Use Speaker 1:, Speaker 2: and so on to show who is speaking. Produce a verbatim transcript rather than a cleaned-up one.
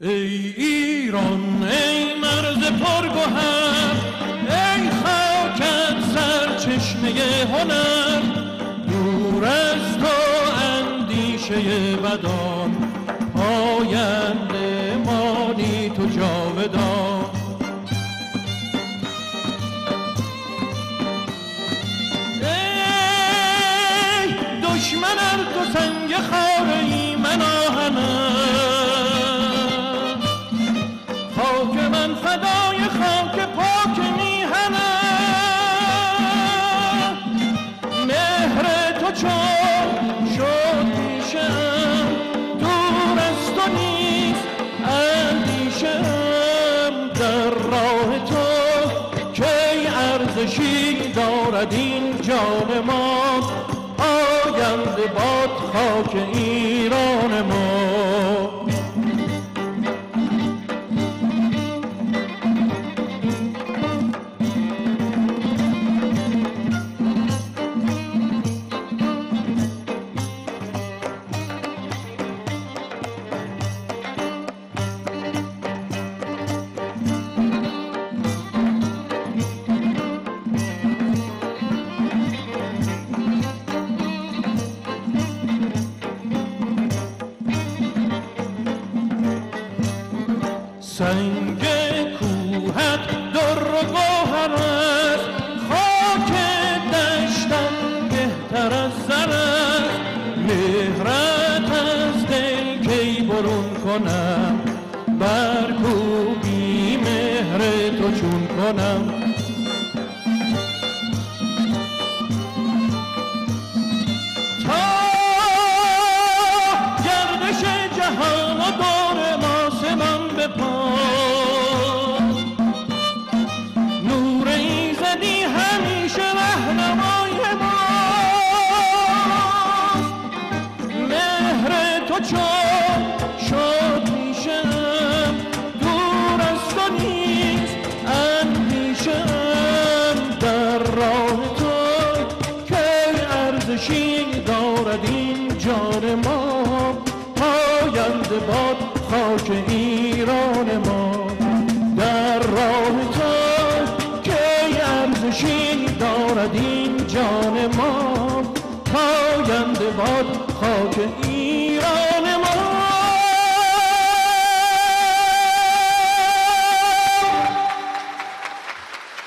Speaker 1: ای ایران ای مرز پرگوهر، ای خاکت سرچشمه هنر، دور از تو اندیشه بدان، پاینده مانی تو جاودان. ای دشمن ار تو سنگ خاره من آهنم، خاک من فدای خاک پاک میهنم. مهر تو چون شد پیشم، دور از تو نیست اندیشم. در راه تو کی ارزشی دارد این جان ما، آینده باد خاک ایران ما. سنگ کوهت در و گوهر است، خاک دشتم بهتر از زر است. مهرت از دل کی برون کنم، برکوبی مهر تو چون کنم. تا گردش جهان و دور ما سمان به پا، نور ایزدی همیشه رهنمای ماست. مهر تو چون شد میشم، دور از تو نیست اندیشم. در راه تو کی ارزشی دارد این جان ما، پاینده باد خاک ایران ما. در راه تو کی ارزشی دارد این جان ما، پاینده باد خاک ایران